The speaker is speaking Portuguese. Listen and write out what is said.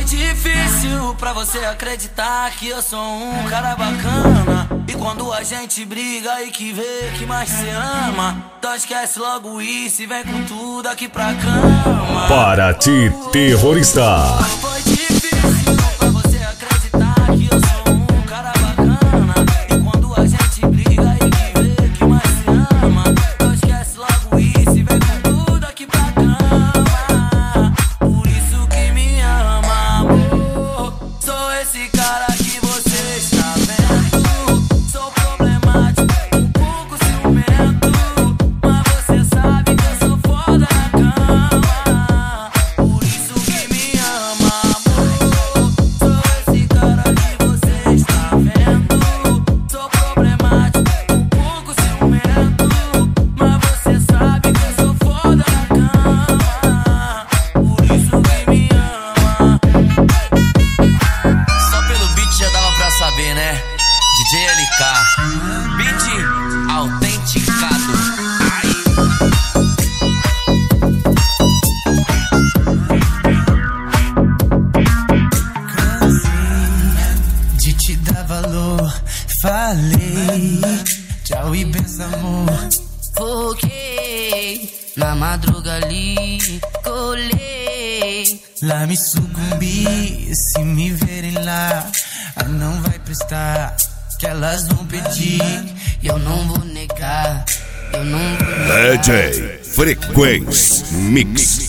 difícil pra você acreditar que eu sou um cara bacana. E quando a gente briga e que vê que mais se ama, então esquece logo isso e vem com tudo aqui pra cama. Para te terrorizar. Foi difícil pra você acreditar que eu sou um cara bacana. E quando a gente briga e que vê que mais se ama, então esquece logo isso e vem com tudo aqui pra cama. Por isso que me ama, amor. Sou esse cara que você está vendo. Sou problemático, um pouco ciumento, mas você sabe que eu sou foda na cama. Por isso que me ama, amor. Sou esse cara que você está vendo. Sou problemático, um pouco ciumento, mas você sabe que eu sou foda na cama. Por isso que me ama. Só pelo beat já dava pra saber, né? DJ LK, beat autenticado. Ai. Cansei de te dar valor, falei tchau e benção, amor. Foquei na madruga ali, colei. Lá me sucumbi, se me verem lá, não vai prestar, que elas vão pedir, E eu não vou negar, eu não vou negar. DJ Frequência Mix.